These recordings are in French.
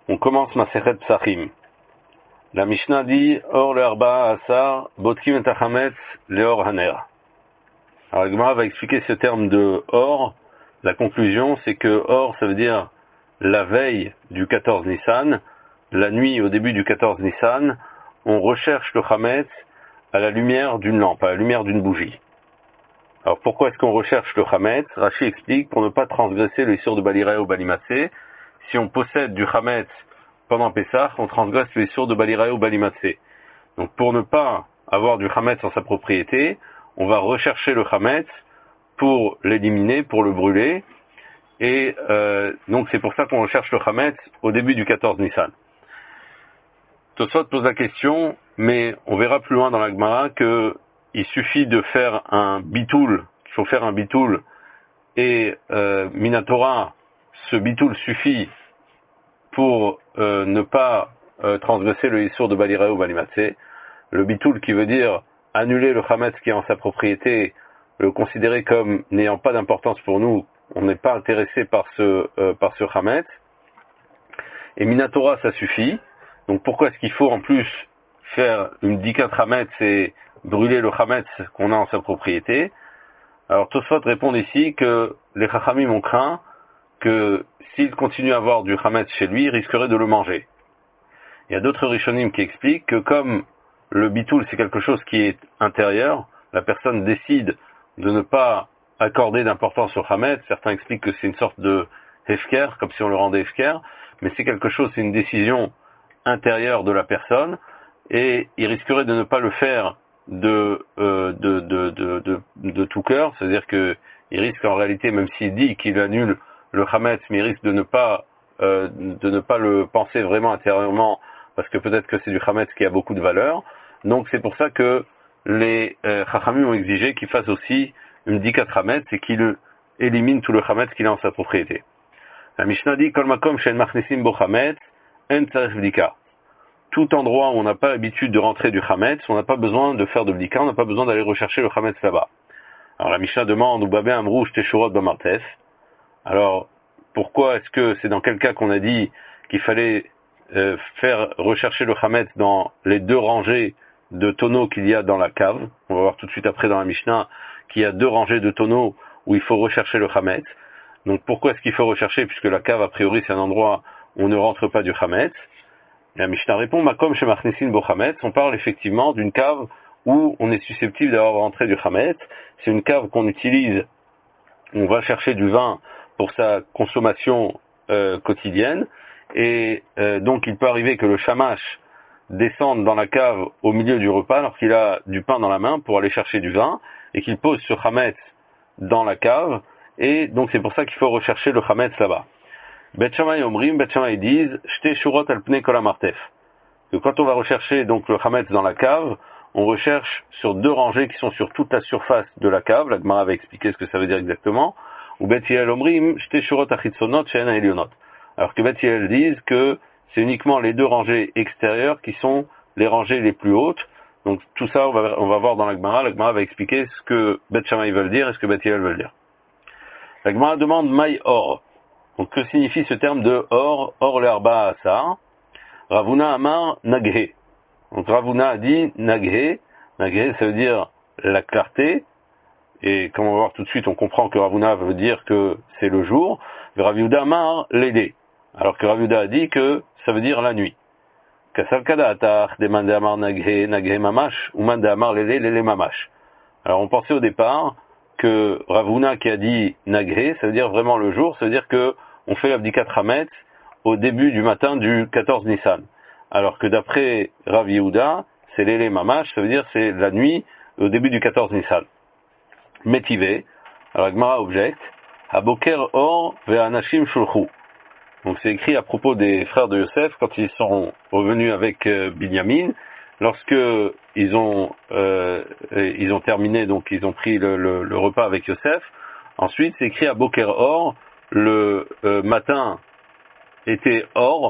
On commence Masechet Psachim. La Mishnah dit Or le Arba'a Asar, Botkim et Hametz, le Or Haner. Alors la Gemara va expliquer ce terme de Or. La conclusion, c'est que Or, ça veut dire la veille du 14 Nissan, la nuit au début du 14 Nissan, on recherche le Hametz à la lumière d'une lampe, à la lumière d'une bougie. Alors pourquoi est-ce qu'on recherche le Hametz? Rashi explique pour ne pas transgresser le Issur de Balirae ou Balimatsé. Si on possède du Hametz pendant Pessah, on transgresse le Issur de Balirae ou Balimatsé. Donc pour ne pas avoir du Hametz en sa propriété, on va rechercher le Hametz pour l'éliminer, pour le brûler. Et donc c'est pour ça qu'on recherche le Hametz au début du 14 Nissan. Tosfot pose la question, mais on verra plus loin dans la Gemara que il suffit de faire un bitoul, qu'il faut faire un bitoul, et Minatora, ce bitoul suffit pour ne pas transgresser le Issur de Balirae ou Balimatsé. Le bitoul qui veut dire annuler le Hametz qui est en sa propriété, le considérer comme n'ayant pas d'importance pour nous, on n'est pas intéressé par ce Hametz. Et Minatora, ça suffit. Donc pourquoi est-ce qu'il faut en plus faire une Dikat Hametz et brûler le Hametz qu'on a en sa propriété? Alors Tosfot répond ici que les Chachamim ont craint que s'il continue à avoir du Hametz chez lui, il risquerait de le manger. Il y a d'autres Rishonim qui expliquent que comme le bitoul c'est quelque chose qui est intérieur, la personne décide de ne pas accorder d'importance au Hametz. Certains expliquent que c'est une sorte de hefker, comme si on le rendait hefker, mais c'est quelque chose, c'est une décision intérieure de la personne, et il risquerait de ne pas le faire de tout cœur, c'est-à-dire que il risque en réalité, même s'il dit qu'il annule le Hametz, mais il risque de ne pas le penser vraiment intérieurement, parce que peut-être que c'est du Hametz qui a beaucoup de valeur. Donc c'est pour ça que les Chachamim ont exigé qu'il fasse aussi une Dikat Hametz et qu'il élimine tout le Hametz qu'il a en sa propriété. La Mishnah dit Kol makom she'en machnisim bo Hametz en tzarich bdika. Tout endroit où on n'a pas l'habitude de rentrer du Hametz, on n'a pas besoin de faire de bdika, on n'a pas besoin d'aller rechercher le Hametz là-bas. Alors la Mishnah demande Ubabé amrou shte shurot bamartef. Alors pourquoi est-ce que c'est dans quel cas qu'on a dit qu'il fallait faire rechercher le Hametz dans les deux rangées de tonneaux qu'il y a dans la cave? On va voir tout de suite après dans la Mishnah qu'il y a deux rangées de tonneaux où il faut rechercher le Hametz. Donc pourquoi est-ce qu'il faut rechercher, puisque la cave a priori c'est un endroit où on ne rentre pas du Hametz? La Mishnah répond Makom chez Machnisin bo Hametz. On parle effectivement d'une cave où on est susceptible d'avoir rentré du Hametz. C'est une cave qu'on utilise, on va chercher du vin pour sa consommation quotidienne, et donc il peut arriver que le shamash descende dans la cave au milieu du repas alors qu'il a du pain dans la main pour aller chercher du vin, et qu'il pose ce Hametz dans la cave, et donc c'est pour ça qu'il faut rechercher le Hametz là-bas. Bet Shammai omrim, Bet Shammai disent shte shurot al pnei kol hamartef. Que quand on va rechercher donc le Hametz dans la cave, on recherche sur deux rangées qui sont sur toute la surface de la cave. La Gemara va expliquer ce que ça veut dire exactement. Ou Bet Hillel omrim shte shurot achitzonot she'en ha'elyonot. Alors que Bet Hillel disent que c'est uniquement les deux rangées extérieures qui sont les rangées les plus hautes. Donc tout ça, on va voir dans la Gemara. La Gemara va expliquer ce que Bet Shammai veulent dire et ce que Bet Hillel veulent dire. La Gemara demande Maï Or. Donc que signifie ce terme de Or le Arba'a Asar? Ravuna Amar Naghe. Donc Ravuna a dit Naghe. Naghe, ça veut dire la clarté. Et comme on va voir tout de suite, on comprend que Ravuna veut dire que c'est le jour. Rav Yehuda Amar Lede. Alors que Rav Yehuda a dit que ça veut dire la nuit. Kasalkada Atach demande Amar Naghe, Naghe Mamash, ou Mande Amar Lele, Lele Mamash. Alors on pensait au départ que Ravuna qui a dit Naghe, ça veut dire vraiment le jour, ça veut dire que on fait l'abdikat Hametz au début du matin du 14 Nissan. Alors que d'après Rav Yehuda, c'est l'élé mamash, ça veut dire c'est la nuit au début du 14 Nissan. Métivé, alors Gemara objecte, Haboker or ve'anashim shulchu. Donc c'est écrit à propos des frères de Yosef quand ils sont revenus avec Binyamin, lorsque ils ont terminé, donc ils ont pris le repas avec Yosef. Ensuite c'est écrit à Boker or, le matin était or,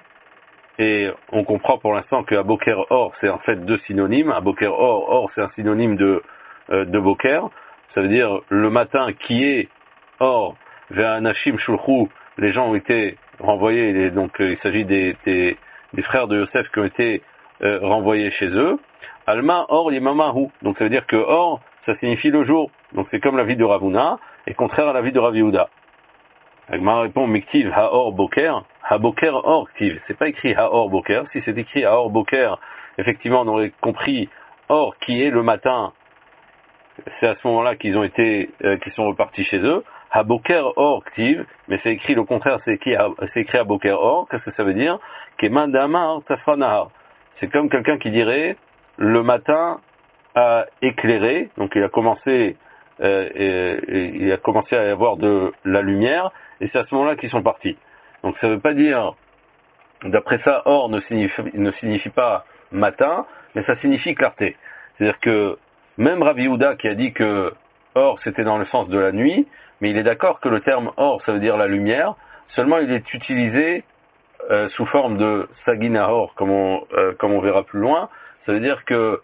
et on comprend pour l'instant que Aboker or c'est en fait deux synonymes. Aboker or c'est un synonyme de Boker, ça veut dire le matin qui est or, Ve'anashim shulchu, les gens ont été renvoyés, donc il s'agit des frères de Yosef qui ont été renvoyés chez eux. Alma or yemamahu, donc ça veut dire que or ça signifie le jour, donc c'est comme la vie de Ravuna et contraire à la vie de Rav Yehuda. Agma répond miktiv haor boker, ha boker or ktiv, c'est pas écrit haor boker, si c'est écrit haor boker, effectivement on aurait compris or qui est le matin, c'est à ce moment-là qu'ils ont été, qu'ils sont repartis chez eux. Haboker or ktiv, mais c'est écrit le contraire, c'est écrit Haboker or, qu'est-ce que ça veut dire? Kemandamar tafranahar. C'est comme quelqu'un qui dirait, le matin a éclairé, donc il a commencé à y avoir de la lumière, et c'est à ce moment-là qu'ils sont partis. Donc ça veut pas dire, d'après ça, or ne signifie pas matin, mais ça signifie clarté. C'est-à-dire que même Rav Yehuda qui a dit que or c'était dans le sens de la nuit, mais il est d'accord que le terme or ça veut dire la lumière, seulement il est utilisé sous forme de sagina or, comme on verra plus loin. Ça veut dire que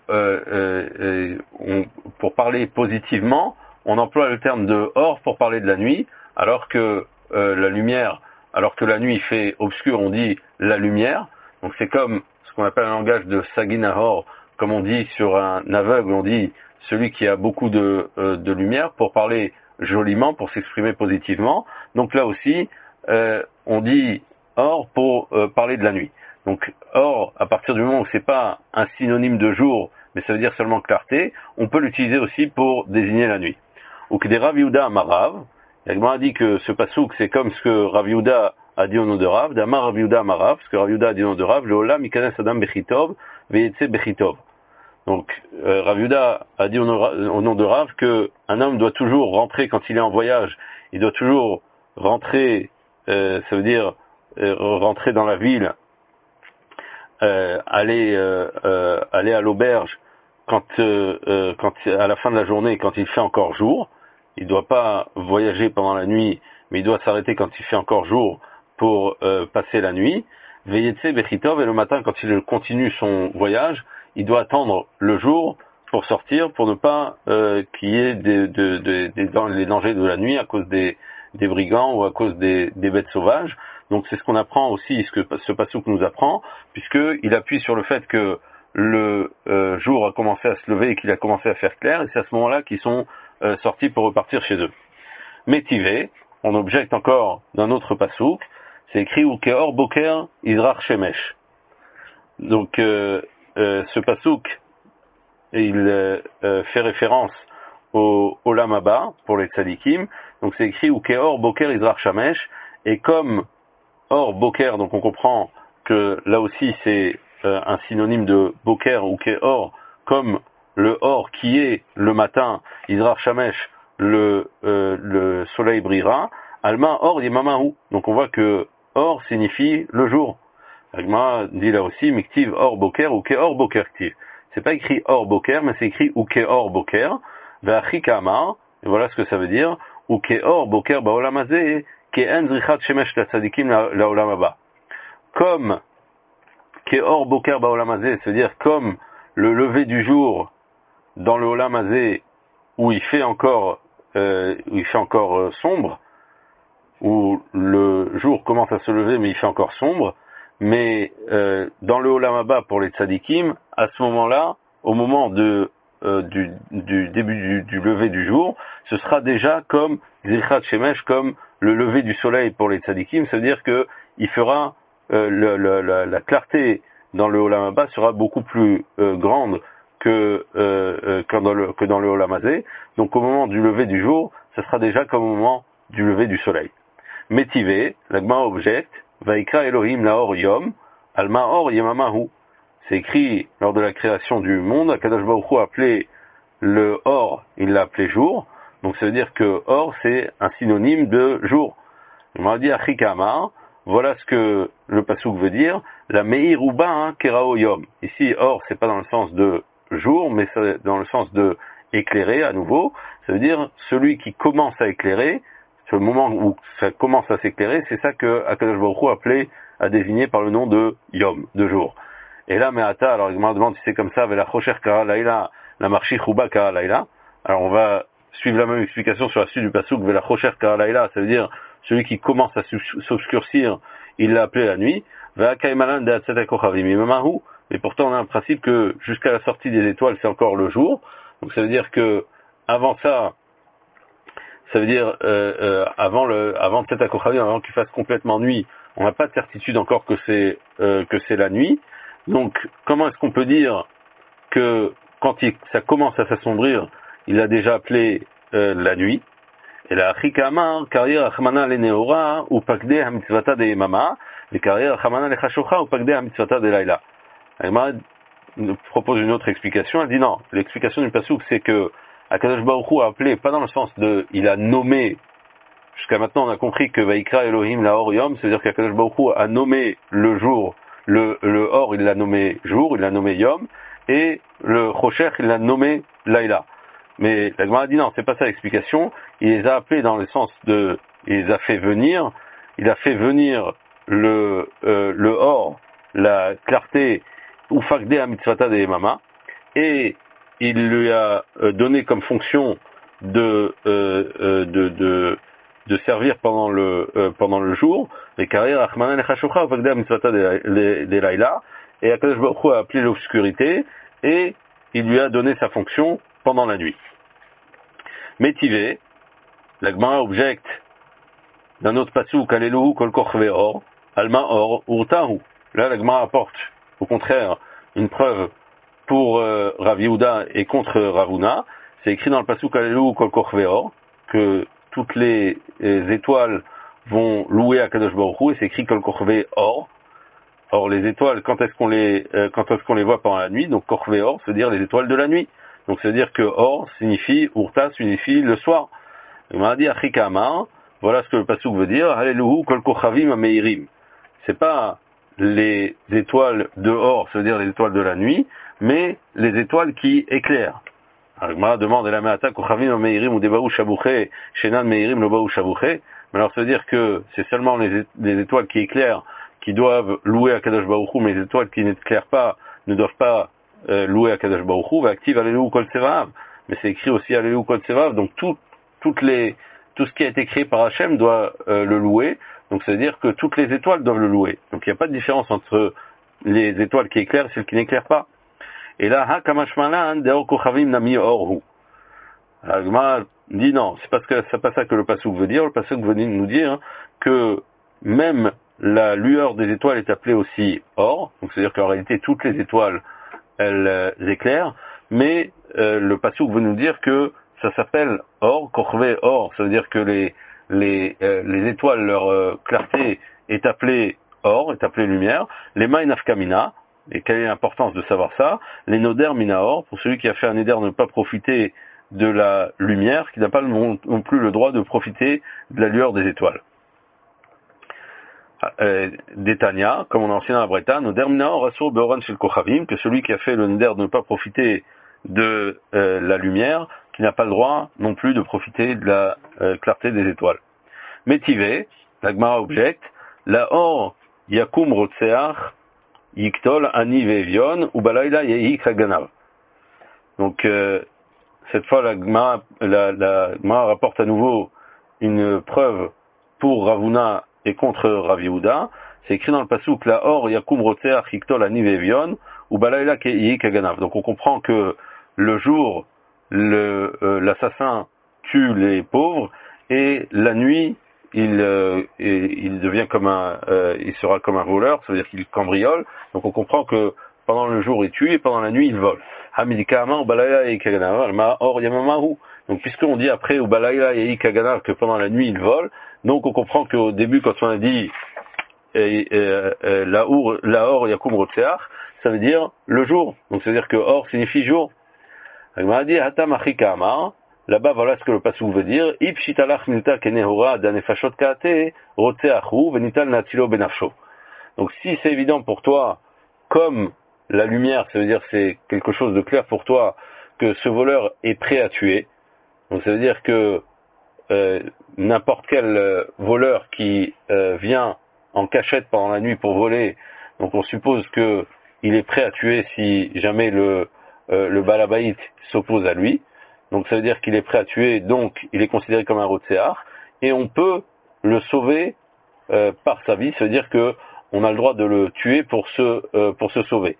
pour parler positivement, on emploie le terme de or pour parler de la nuit, alors que la nuit fait obscur, on dit la lumière. Donc c'est comme ce qu'on appelle un langage de sagina or, comme on dit sur un aveugle, on dit celui qui a beaucoup de lumière, pour parler joliment, pour s'exprimer positivement. Donc là aussi, on dit or pour parler de la nuit. Donc or, à partir du moment où c'est pas un synonyme de jour, mais ça veut dire seulement clarté, on peut l'utiliser aussi pour désigner la nuit. Ou que des Rav Yehuda Amarav, Yagma a dit que ce pasouk c'est comme ce que Rav Yehuda a dit au nom de Rav, d'Amar Rav Yehuda Amarav, ce que Rav Yehuda a dit au nom de Rav, le Olam Ikanes Adam Bechitov, Veyetse Bechitov. Donc Rav Yehuda a dit au nom de Rav que un homme doit toujours rentrer quand il est en voyage, il doit toujours rentrer, ça veut dire rentrer dans la ville, aller à l'auberge quand à la fin de la journée, quand il fait encore jour. Il ne doit pas voyager pendant la nuit, mais il doit s'arrêter quand il fait encore jour pour passer la nuit. Veyetse Bechitov, et le matin, quand il continue son voyage, il doit attendre le jour pour sortir, pour ne pas qu'il y ait les dangers de la nuit à cause des brigands ou à cause des bêtes sauvages. Donc c'est ce qu'on apprend aussi, ce passouk nous apprend, puisqu'il appuie sur le fait que le jour a commencé à se lever et qu'il a commencé à faire clair, et c'est à ce moment-là qu'ils sont sortis pour repartir chez eux. Métivé, on objecte encore d'un autre passouk, c'est écrit Ukeor Boker Izrach Shemesh. Donc ce passouk, il fait référence au Olam Haba pour les tzadikim. Donc c'est écrit Ukeor Boker Izrach Shemesh, et comme Or Boker, donc on comprend que là aussi c'est un synonyme de Boker ou Keor, comme le Or qui est le matin, Izrach Shamesh, le soleil brillera, Alma Or Yemamahu. Donc on voit que Or signifie le jour. Agma dit là aussi Miktiv Or Boker ou Keor Boker Ktiv. C'est pas écrit Or Boker, mais c'est écrit ou Keor Boker, Vachika Amar, et voilà ce que ça veut dire, ou Keor Boker Baolam Hazeh, Ke'en Zrichat Shemesh la Tzadikim la Olam Haba. Comme Keor Boker Baolam Hazeh, c'est-à-dire comme le lever du jour dans le Olam Hazeh, où il fait encore sombre, où le jour commence à se lever mais il fait encore sombre, mais dans le Olam Haba pour les tzadikim, à ce moment-là, au moment du début du lever du jour, ce sera déjà comme Zilchat Shemesh, comme le lever du soleil pour les tzadikim. Ça veut dire que il fera la clarté dans le Olam Haba sera beaucoup plus grande que dans le Olam Hazeh. Donc au moment du lever du jour, ce sera déjà comme au moment du lever du soleil. Métivé, l'Agma objecte, Vaikra Elohim Laor Yom, Alma Or Yemamahu. C'est écrit lors de la création du monde, Akadosh Baruch Hu a appelé le Or, il l'a appelé jour. Donc ça veut dire que Or c'est un synonyme de jour. On m'a dit Achika Amar, voilà ce que le pasuk veut dire, la Meir Uba Kerao Yom. Ici Or c'est pas dans le sens de jour, mais c'est dans le sens de éclairer à nouveau. Ça veut dire celui qui commence à éclairer, ce moment où ça commence à s'éclairer, c'est ça que Akadosh Baruch Hu a désigné par le nom de Yom, de jour. Et là, Me'ata, alors il me demande si c'est comme ça, la Chocher Kara Laila, la Marchi Chuba Kara Laila. Alors on va suivre la même explication sur la suite du pasuk, la Chocher Kara Laila, ça veut dire celui qui commence à s'obscurcir, il l'a appelé la nuit. Et pourtant, on a un principe que jusqu'à la sortie des étoiles, c'est encore le jour. Donc ça veut dire que avant ça veut dire avant Tzedek Kochavim, avant qu'il fasse complètement nuit, on n'a pas de certitude encore que c'est la nuit. Donc comment est-ce qu'on peut dire que quand ça commence à s'assombrir, il a déjà appelé la nuit? Et la Achikama, carrière Achmana le Neora, ou Pakde Hamitzvata de Mama, et carrière Achmana le Chashocha, ou Pakde Hamitzvata de Laila. Agma propose une autre explication. Elle dit non, l'explication du Passouk, c'est que Akadosh Baruch Hu a appelé, pas dans le sens de, il a nommé, jusqu'à maintenant on a compris que Vaikra Elohim la Or Yom, c'est-à-dire qu'Akadosh Baruch Hu a nommé le jour, le Or il l'a nommé jour, il l'a nommé Yom, et le Choshech il l'a nommé Laila. Mais la Gemara a dit non, c'est pas ça l'explication. Il les a appelés dans le sens de, il les a fait venir. Il a fait venir le or, la clarté, ou fakde à mitzvata de mama, et il lui a donné comme fonction de servir pendant le jour. Les carrières achmanan lechashocha ou fakde à mitzvata de laila. Et Akadosh Baruch Hu a appelé l'obscurité et il lui a donné sa fonction pendant la nuit. Métivé, la Gemara objecte d'un autre passouk, Alelu kol korchve or, alma or urtahu. Là, la Gemara apporte, au contraire, une preuve pour Rav Yehuda et contre Ravuna. C'est écrit dans le passouk Alelu kol korchve or, que toutes les étoiles vont louer à Kadosh Baruch Hu, et c'est écrit kol korchve or. Or, les étoiles, quand est-ce qu'on les voit pendant la nuit? Donc, korchve or, c'est-à-dire les étoiles de la nuit. Donc, c'est-à-dire que or signifie, urta signifie le soir. Il m'a dit, achikama, voilà ce que le passouk veut dire, Hallelu kol kochavim ameirim. C'est pas les étoiles de or, c'est-à-dire les étoiles de la nuit, mais les étoiles qui éclairent. Alors, il demande, la meata kochavim ameirim ou debaou shabouché, shenan meirim lobaou shabouché. Mais alors, ça veut dire que c'est seulement les étoiles qui éclairent qui doivent louer à Kadosh Baruch Hu, mais les étoiles qui n'éclairent pas ne doivent pas louer à Kadosh Baruch Hu, va active Alelu Kol Tsevav. Mais c'est écrit aussi Alelu Kol Tsevav, donc tout ce qui a été créé par Hachem doit le louer. Donc ça veut dire que toutes les étoiles doivent le louer. Donc il n'y a pas de différence entre les étoiles qui éclairent et celles qui n'éclairent pas. Et là, Ha Kamashmalan Deo Kochavim Nami Orhu. Agma dit non, c'est pas ça que le passouk veut dire. Le passouk veut nous dire que même la lueur des étoiles est appelée aussi or, donc c'est-à-dire qu'en réalité toutes les étoiles elles éclairent, mais le passouk veut nous dire que ça s'appelle or, korvé or, ça veut dire que les étoiles, leur clarté est appelée or, est appelée lumière, les maï nafkamina, et quelle est l'importance de savoir ça, les noder mina or, pour celui qui a fait un éder ne pas profiter de la lumière, qui n'a pas non plus le droit de profiter de la lueur des étoiles. D'Etania, comme on a enseigné à Breta, Noder Minaor Asur Beoran Shel Kochavim, que celui qui a fait le Neder de ne pas profiter de la lumière, qui n'a pas le droit non plus de profiter de la clarté des étoiles. Métivé, la Gemara objecte, la Or Yakum Rotseach Yiktol Ani Vevion Ubalayla Yehi Kaganav. Donc cette fois la Gemara rapporte à nouveau une preuve pour Ravuna et contre Rav Yehuda. C'est écrit dans le passouk la or yakum rotseach yiktol ani vevion ou balayla kei kaganav. Donc on comprend que le jour l'assassin tue les pauvres et la nuit il devient il sera comme un voleur, ça veut dire qu'il cambriole. Donc on comprend que pendant le jour il tue et pendant la nuit il vole. Hamidikama ou balayla kei kaganav ma or yamamahu. Donc puisqu'on dit après ou balayla kei kaganav que pendant la nuit il vole, donc on comprend qu'au début, quand on a dit la or yakum rotseach, ça veut dire le jour. Donc ça veut dire que or signifie jour. Il m'a dit hatam achika amar. Là-bas, voilà ce que le passouk veut dire. Ipshitalach milta kenehora danefashot kaate rotseachu venital natilo benafsho. Donc si c'est évident pour toi, comme la lumière, ça veut dire c'est quelque chose de clair pour toi, que ce voleur est prêt à tuer. Donc ça veut dire que n'importe quel voleur qui vient en cachette pendant la nuit pour voler, donc on suppose que il est prêt à tuer si jamais le balabaït s'oppose à lui. Donc ça veut dire qu'il est prêt à tuer, donc il est considéré comme un rotseach, et on peut le sauver par sa vie, c'est-à-dire que on a le droit de le tuer pour se sauver.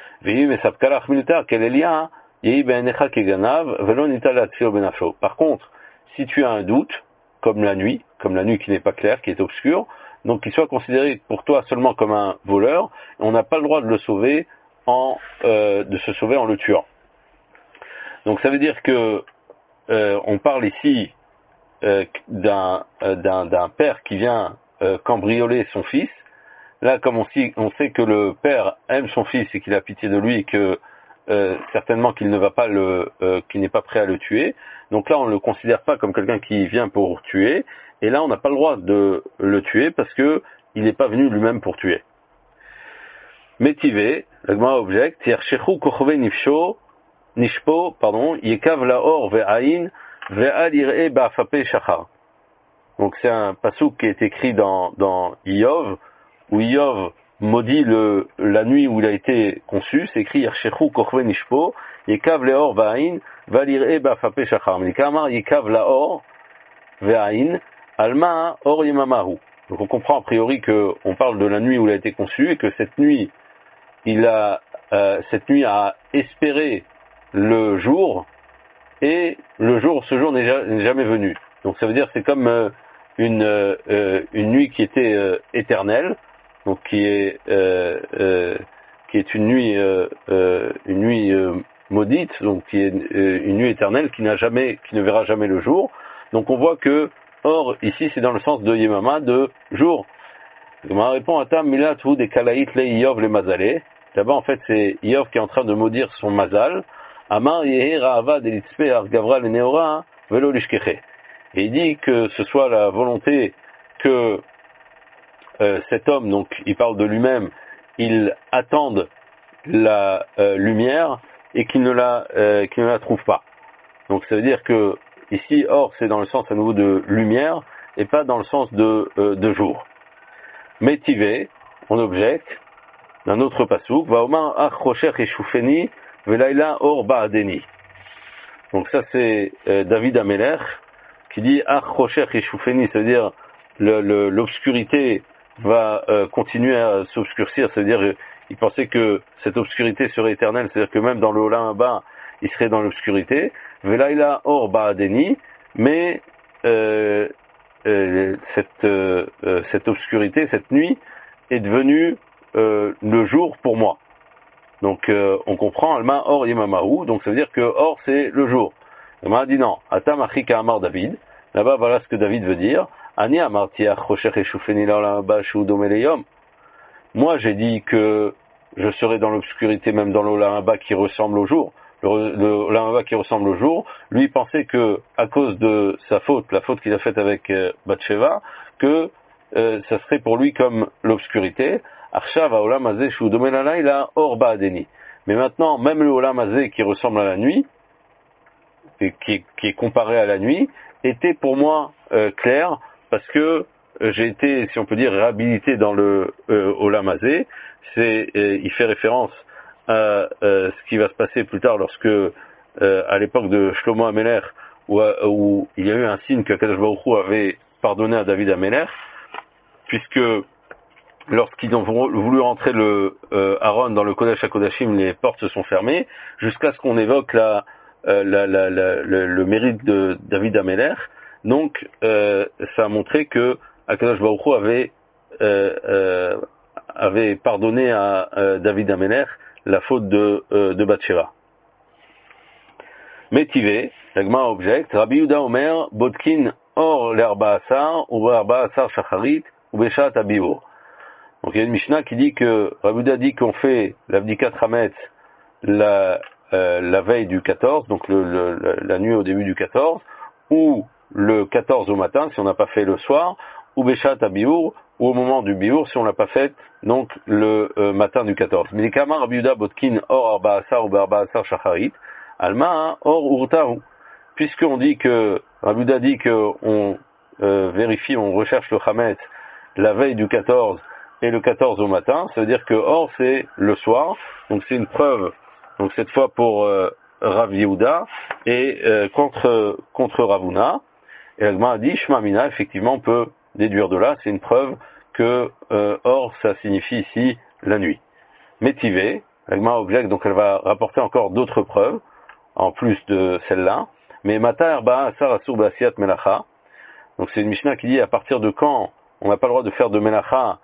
Par contre, si tu as un doute, comme la nuit qui n'est pas claire, qui est obscure, donc qu'il soit considéré pour toi seulement comme un voleur, on n'a pas le droit de le sauver de se sauver en le tuant. Donc ça veut dire que on parle ici d'un père qui vient cambrioler son fils. Là, comme on sait que le père aime son fils et qu'il a pitié de lui et que certainement qu'il ne va pas qu'il n'est pas prêt à le tuer. Donc là, on ne le considère pas comme quelqu'un qui vient pour tuer. Et là, on n'a pas le droit de le tuer parce que il n'est pas venu lui-même pour tuer. Métivé, le Gemara objecte, Yershechu kochove nishpo, yekav laor ve'ain ve'al ir'e ba'afape shachar. Donc c'est un passouk qui est écrit dans Iyov, où Iyov maudit la nuit où il a été conçu. C'est écrit Yershechu kochove nishpo, yekav laor ve'ain ve'al ir'e ba'afape shachar. Mais kamar yekav laor ve'ain alma or yemamahu. Donc on comprend a priori que on parle de la nuit où il a été conçu et que cette nuit a espéré le jour et ce jour n'est jamais venu. Donc ça veut dire que c'est comme une nuit qui était éternelle, donc qui est une nuit maudite, donc qui est une nuit éternelle qui ne verra jamais le jour. Donc on voit que or ici c'est dans le sens de Yemama, de jour. Gemara répond à Tam Milat Hu de Kalaït le Iyov le Mazalé. Là-bas, en fait, c'est Iyov qui est en train de maudire son Mazal. Amar Yehi Ra'ava de Litzpe Argavra le Neora Velo Lishkeche. Et il dit que ce soit la volonté que cet homme, donc il parle de lui-même, il attende la lumière et qu'il ne la trouve pas. Donc ça veut dire que ici, or, c'est dans le sens à nouveau de lumière et pas dans le sens de jour. Métivé, on objecte d'un autre pasouk, Vaomar ach rocher eshufeni velaila or ba'adeni. Donc ça c'est David Amelech qui dit ach rocher eshufeni, c'est-à-dire l'obscurité va continuer à s'obscurcir, c'est-à-dire il pensait que cette obscurité serait éternelle, c'est-à-dire que même dans le Olam Haba, il serait dans l'obscurité. Velaila or ba'adeni, mais cette obscurité, cette nuit, est devenue le jour pour moi. Donc on comprend Alma or yemamahu, donc ça veut dire que or c'est le jour. On m'a dit non, Atam achika amar David. Là-bas voilà ce que David veut dire. Ani amartiach rocher eshufeni la'olam haba shu dome leyom. Moi j'ai dit que je serai dans l'obscurité même dans l'olam haba qui ressemble au jour. Le Olam Haba qui ressemble au jour, lui pensait que à cause de sa faute, la faute qu'il a faite avec Bathsheba, que ça serait pour lui comme l'obscurité. Arshav Olam Hazeh shu domen halayla or ba'adeni. Mais maintenant, même le Olam Hazeh qui ressemble à la nuit, et qui est comparé à la nuit, était pour moi clair parce que j'ai été, si on peut dire, réhabilité dans le Olam Hazeh. Il fait référence à ce qui va se passer plus tard lorsque, à l'époque de Shlomo Amelech, où il y a eu un signe que Kadosh Baruch Hu avait pardonné à David Amelech, puisque lorsqu'ils ont voulu rentrer le Aaron dans le Kodesh HaKodashim, les portes se sont fermées, jusqu'à ce qu'on évoque le mérite de David Amelech. Donc, ça a montré que Kadosh Baruch Hu avait pardonné à David Amelech la faute de Bathsheba. Métivé, la Gemara objecte, Rabbi Yehuda Omer, Bodkin or l'herba asar, ou l'herba asar shacharit, ou beshat abiour. Donc il y a une Mishnah qui dit que, Rabbi Yehuda dit qu'on fait l'abdikat Hametz la veille du 14, donc la nuit au début du 14, ou le 14 au matin, si on n'a pas fait le soir, ou beshat abiour, ou au moment du biour, si on l'a pas fait, donc le matin du 14. Milikama Rabbi Yehuda Bodkin or arba asar ou arba asar shacharit, alma or urtahu. Puisqu'on dit que Rabbi Yehuda dit qu'on vérifie, on recherche le chametz la veille du 14 et le 14 au matin, ça veut dire que or c'est le soir, donc c'est une preuve, donc cette fois pour Rav Yehuda et contre Ravuna. Et l'Agma a dit Shma Mina, effectivement on peut déduire de là, c'est une preuve que or, ça signifie ici la nuit. Métivé, la Gemara objecte, donc elle va rapporter encore d'autres preuves, en plus de celle-là. Mais Mata Arba Asar Asur Basiat Melacha. Donc c'est une Mishnah qui dit à partir de quand on n'a pas le droit de faire de Melacha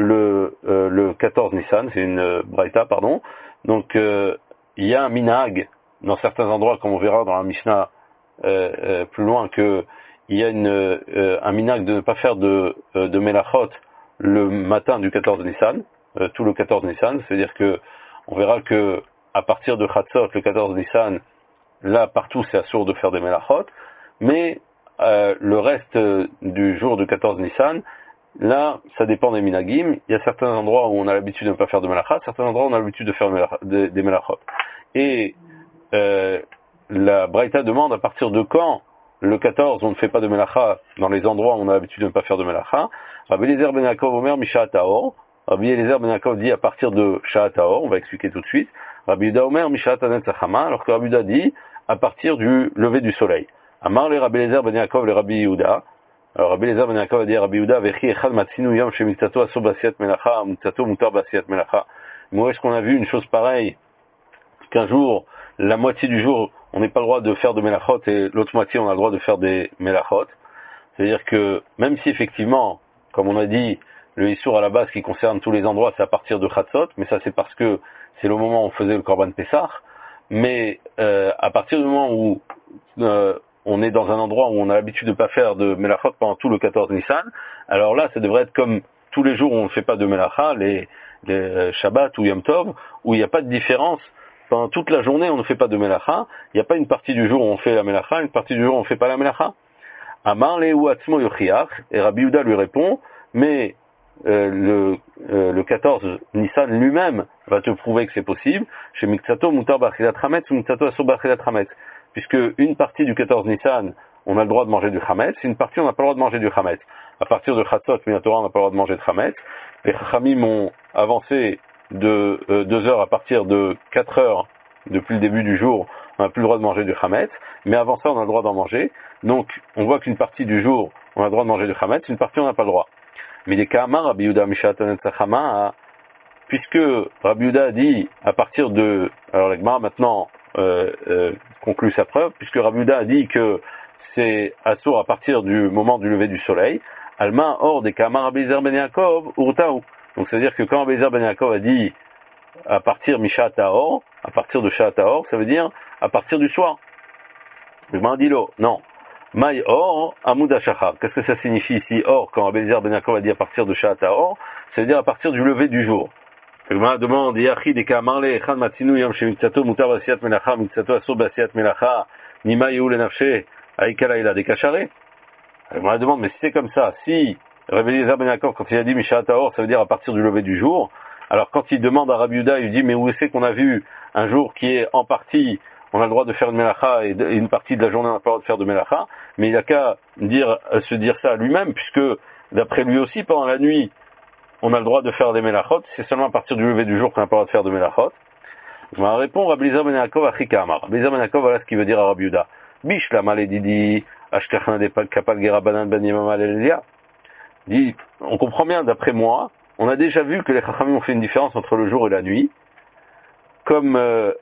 le 14 Nissan, c'est une Braïta, pardon. Donc il y a un minhag dans certains endroits, comme on verra dans la Mishnah plus loin, que il y a un minhag de ne pas faire de Melachot le matin du 14 Nissan, tout le 14 Nissan, c'est-à-dire que on verra que à partir de Chatzot, le 14 Nissan, là partout c'est assourd de faire des Melachot, mais le reste du jour du 14 Nissan, là, ça dépend des minagim. Il y a certains endroits où on a l'habitude de ne pas faire de melacha, certains endroits où on a l'habitude de faire des melachot. Et la Braïta demande à partir de quand, le 14, on ne fait pas de melacha dans les endroits où on a l'habitude de ne pas faire de melacha. Rabbi Eliezer ben Yaakov Omer Mishat Taor. Rabbi Eliezer ben Yaakov dit à partir de Shat Taor, on va expliquer tout de suite. Rabbi Yehuda Omer Mishat Netzachama, alors que Rabbi Yehuda dit à partir du lever du soleil. Amar le Rabbi Eliezer ben Yaakov le Rabbi Yehuda. Alors Rabbi Eliezer ben Yaakov a dit à Rabbi Yehuda, Vechi echad matzinu yom shemiktato aso basiat melacha, miktato mutar basiat melacha. Mais où est-ce qu'on a vu une chose pareille, qu'un jour, la moitié du jour, on n'est pas le droit de faire de melachot et l'autre moitié, on a le droit de faire des melachot. C'est-à-dire que, même si effectivement, comme on a dit, le Issour à la base qui concerne tous les endroits, c'est à partir de Chatzot, mais ça c'est parce que c'est le moment où on faisait le Korban Pessah, mais à partir du moment où on est dans un endroit où on a l'habitude de ne pas faire de melachot pendant tout le 14 Nissan, alors là, ça devrait être comme tous les jours où on ne fait pas de melacha, les Shabbat ou Yom Tov, où il n'y a pas de différence. Pendant toute la journée, on ne fait pas de melacha. Il n'y a pas une partie du jour où on fait la melacha, une partie du jour où on ne fait pas la melacha. Amar lehu atzmo yochiach, et Rabbi Yehuda lui répond, mais le 14 Nissan lui-même va te prouver que c'est possible. Chez Miktato mutar b'achilat chametz ou Miktato asur b'achilat chametz. Puisque une partie du 14 Nissan, on a le droit de manger du chametz, une partie on n'a pas le droit de manger du chametz. À partir de Chatzot, Minatora, on n'a pas le droit de manger de chametz. Les Chachamim ont avancé de 2 heures à partir de 4 heures depuis le début du jour, on n'a plus le droit de manger du chametz, mais avant ça on a le droit d'en manger. Donc on voit qu'une partie du jour on a le droit de manger du chametz, une partie on n'a pas le droit. Mais les Kamar, Rabbi Yehuda Mishatan Tzachama, puisque Rabbi Yehuda a dit à partir de, alors la Gemara maintenant conclut sa preuve, puisque Rabbi Yehuda a dit que c'est assour à partir du moment du lever du soleil, Alma hors des Kamar Rabbi Eliezer ben Yaakov Urtaou. Donc c'est à dire que quand Rabbi Eliezer ben Yaakov a dit à partir Mishat Taor, à partir de Shat Taor, ça veut dire à partir du soir. La Gemara dit l'eau, non. Maï or, Amoud Hashachar. Qu'est-ce que ça signifie ici or, quand Rabbi Eliezer ben Yaakov a dit à partir de Shat Taor, ça veut dire à partir du lever du jour. La Gemara demande, Yachi de Kamarle, Echad Matzinu Yom Shemiktato Mutar Basiat Melacha, Miktato Asur Basiat Melacha, Nima Yehu Lenafshe, Aikala Ila Dekachare. La Gemara demande, mais si c'est comme ça, si Rabbi Eliezer ben Yaakov, quand il a dit Mishat Taor, ça veut dire à partir du lever du jour, alors quand il demande à Rabbi Yehuda, il dit, mais où est-ce qu'on a vu un jour qui est en partie, on a le droit de faire une melacha et une partie de la journée on n'a pas le droit de faire de melacha, mais il n'a qu'à se dire ça lui-même, puisque d'après lui aussi, pendant la nuit, on a le droit de faire des melachot, c'est seulement à partir du lever du jour qu'on n'a pas le droit de faire de melachot. Je vais répondre Rabbi Eliezer ben Yaakov Achika Amar. Rabbi Eliezer ben Yaakov, voilà ce qu'il veut dire à Rabbi Yehuda. Bish la maledidi, ashkachna de kapal gerabanan ben yemama lelia. Dit, on comprend bien, d'après moi, on a déjà vu que les Chachamim ont fait une différence entre le jour et la nuit, comme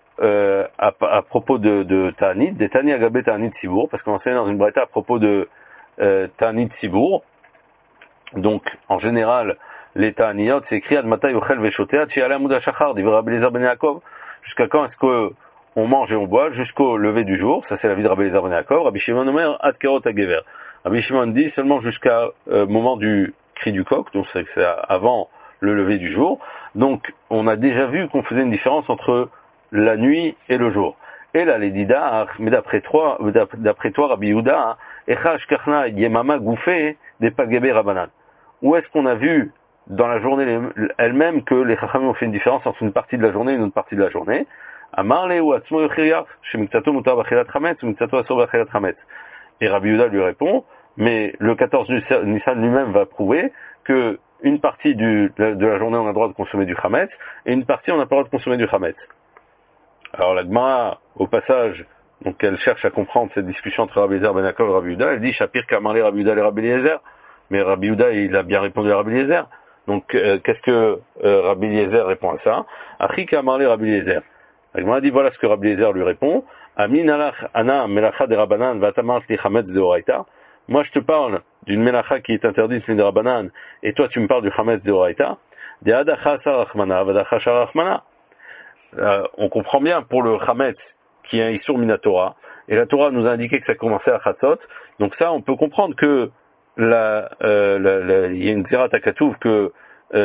à propos de Ta'anit, des Tani Agabé Ta'anit Sibour, parce qu'on enseigne dans une braïta à propos de Ta'anit Sibour. Donc, en général, les Ta'aniyot, c'est écrit Ad Matay Ochel Veshotea, Tchiala Mouda Shachar, dit Rabbi Eliezer ben Yaakov. Jusqu'à quand est-ce qu'on mange et on boit? Jusqu'au lever du jour. Ça, c'est la vie de Rabbi Eliezer ben Yaakov. Rabbi Shimon Omer, Ad Kerot Agever. Rabbi Shimon dit seulement jusqu'à moment du cri du coq, donc c'est avant le lever du jour. Donc, on a déjà vu qu'on faisait une différence entre la nuit et le jour. Et là, les Dida, mais d'après toi, Rabbi Yehuda, Echash Kachna Yemama Goufé, des Pagabé Rabanan. Où est-ce qu'on a vu dans la journée elle-même que les Chachamim ont fait une différence entre une partie de la journée et une autre partie de la journée? Amarle ou Atzmo Yochiriach, chez Miktato Mutar Bachilat Chametz ou Miktato Asur Bachilat Chametz. Et Rabbi Yehuda lui répond, mais le 14 Nissan lui-même va prouver que une partie de la journée on a le droit de consommer du Chametz et une partie on n'a pas le droit de consommer du Chametz. Alors la Gemara, au passage, donc elle cherche à comprendre cette discussion entre Rabbi Eliezer ben Yaakov et Rabbi Yehuda, elle dit Shapir Kamarle Rabbi Yehuda et Rabbi Eliezer. mais Rabbi Yehuda, il a bien répondu à Rabbi Eliezer. Donc, qu'est-ce que Rabbi Eliezer répond à ça? Achika amarle Rabbi Eliezer. Il dit, voilà ce que Rabbi Eliezer lui répond. Amin alach ana melacha de Rabbanan vatamar li chametz de Oraita. Moi, je te parle d'une melacha qui est interdite de Rabbanan, et toi, tu me parles du chametz de Oraita. De adacha sarachmana, vadacha sharachmana. On comprend bien pour le chametz qui est un Issur Minatora, et la Torah nous a indiqué que ça commençait à Chatzot, donc ça, on peut comprendre que il y a une Zerat Akatouv que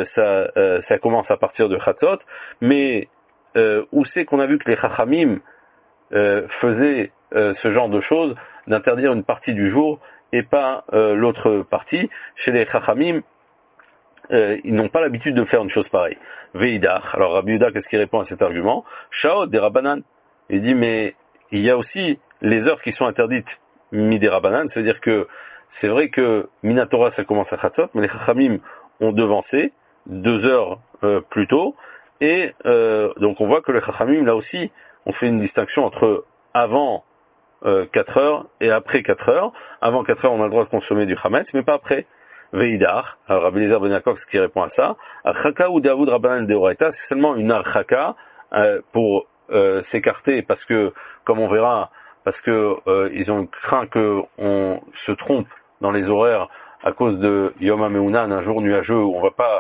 ça commence à partir de Chatzot, mais où c'est qu'on a vu que les Chachamim faisaient ce genre de choses, d'interdire une partie du jour et pas l'autre partie. Chez les Chachamim, ils n'ont pas l'habitude de faire une chose pareille. Veidach, alors Rabbi Yehuda, qu'est-ce qu'il répond à cet argument? Shaot des Rabbanan. Il dit, mais il y a aussi les heures qui sont interdites mi des Rabbanan, c'est-à-dire que c'est vrai que Minatora ça commence à Chatzot, mais les Chachamim ont devancé 2 heures plus tôt, et donc on voit que les Chachamim là aussi on fait une distinction entre avant 4 heures et après 4 heures. Avant 4 heures on a le droit de consommer du Chametz, mais pas après. Veidar, alors Rabbi Eliezer ben Yaakov, ce qui répond à ça, Archaka ou Davud Rabbanan de Oraita, c'est seulement une Archaka pour s'écarter, parce que, comme on verra, parce que ils ont craint qu'on se trompe dans les horaires à cause de Yom HaMe'unan, un jour nuageux où on va pas,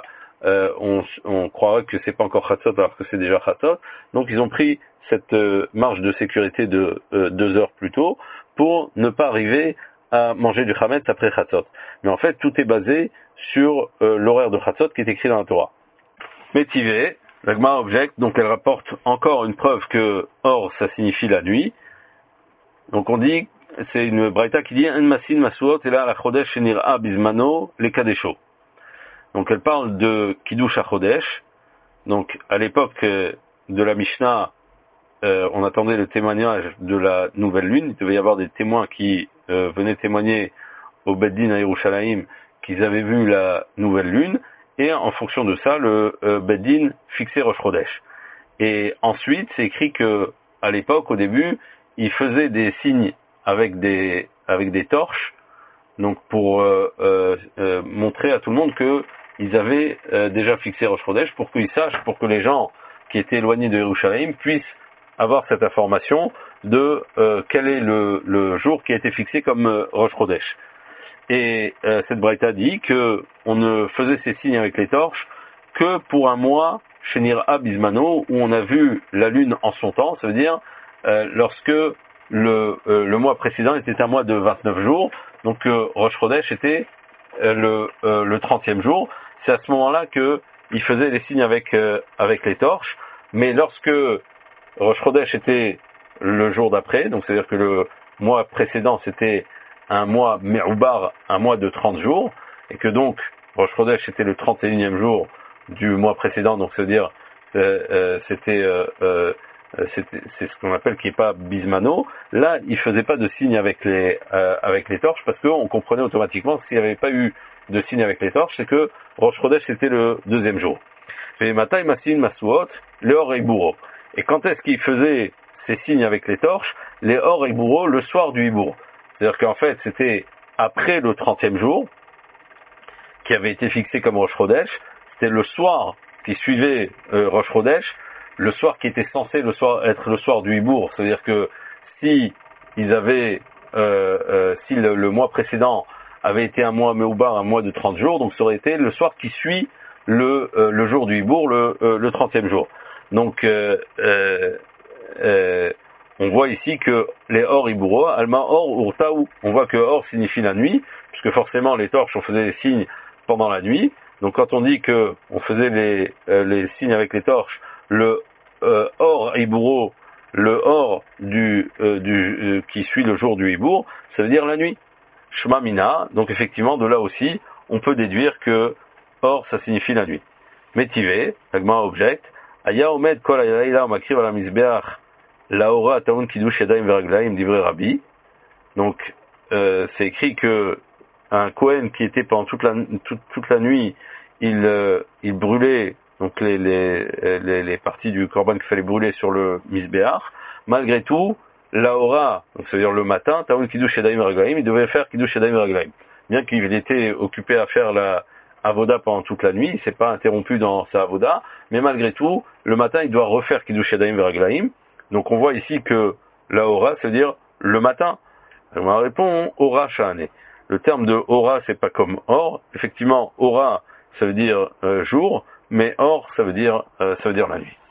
on croirait que c'est pas encore Chatzot alors que c'est déjà Chatzot. Donc ils ont pris cette marge de sécurité de 2 heures plus tôt pour ne pas arriver à manger du Chametz après Chatzot. Mais en fait, tout est basé sur l'horaire de Chatzot qui est écrit dans la Torah. Métivé, la Gemara objecte, donc elle rapporte encore une preuve que Or, ça signifie la nuit. Donc on dit, c'est une braïta qui dit, En masin masuot, et là, la chodesh nir'a bismano, les kadesho. Donc elle parle de Kiddush HaChodesh. Donc à l'époque de la Mishnah, on attendait le témoignage de la nouvelle lune. Il devait y avoir des témoins qui venaient témoigner au Beit Din à Yerushalayim qu'ils avaient vu la nouvelle lune, et en fonction de ça, le Beit Din fixait Rosh Chodesh. Et ensuite, c'est écrit que à l'époque, au début, ils faisaient des signes avec des torches, donc pour montrer à tout le monde que ils avaient déjà fixé Rosh Chodesh, pour qu'ils sachent, pour que les gens qui étaient éloignés de Yerushalayim puissent avoir cette information de quel est le jour qui a été fixé comme Rosh Chodesh. Et cette braïta dit que on ne faisait ces signes avec les torches que pour un mois chez Nir'a Bismano, où on a vu la lune en son temps, ça veut dire lorsque le mois précédent était un mois de 29 jours, donc Rosh Chodesh était le 30e jour. C'est à ce moment-là que il faisait les signes avec les torches, mais lorsque Rosh Chodesh était le jour d'après, donc c'est-à-dire que le mois précédent c'était un mois Me'ubar, un mois de 30 jours, et que donc Rosh Chodesh était le 31e jour du mois précédent, donc c'est-à-dire c'est ce qu'on appelle qui est pas bismano. Là, il faisait pas de signe avec les torches, parce qu'on comprenait automatiquement que s'il n'y avait pas eu de signe avec les torches, c'est que Rosh Chodesh c'était le 2e jour. Et Matai Masin Masuot, les Or et Bourreau. Et quand est-ce qu'il faisait ces signes avec les torches? Les Or et Bourreau, le soir du Hibour. C'est-à-dire qu'en fait, c'était après le 30e jour, qui avait été fixé comme Rosh Chodesh. C'était le soir qui suivait Rosh Chodesh, le soir qui était censé être le soir du Hibour. C'est-à-dire que si ils avaient, si le mois précédent avait été un mois Meubar, un mois de 30 jours, donc ça aurait été le soir qui suit le jour du Hibour, le 30e jour. Donc, on voit ici que les Or Hibouro, Alma Or Urtaou, on voit que Or signifie la nuit, puisque forcément les torches, on faisait les signes pendant la nuit. Donc quand on dit que on faisait les signes avec les torches, le Or Hibouro, le Or qui suit le jour du Hibour, ça veut dire la nuit. Shema Mina, donc effectivement de là aussi, on peut déduire que Or ça signifie la nuit. Métivé, Agma object, Aya Omed Kol Aylaïla Makriv ala Mizbeach Laora Taoun Kiddush Yadayim Veraglaim Divrei Rabbi. Donc c'est écrit que un Kohen qui était pendant toute la nuit, il brûlait donc les parties du korban qu'il fallait brûler sur le Mizbeach. Malgré tout, Laora, donc c'est-à-dire le matin, Taoun Kiddush Yadayim Veraglaim, il devait faire Kiddush Yadayim Veraglaim. bien qu'il était occupé à faire la avoda pendant toute la nuit, il s'est pas interrompu dans sa avoda, mais malgré tout, le matin, il doit refaire Kiddush Yadayim Veraglaim. Donc on voit ici que la Hora, c'est-à-dire le matin. On va répondre Hora Shahane. Le terme de Hora, c'est pas comme Or. Effectivement, Hora, ça veut dire jour, mais Or, ça veut dire la nuit.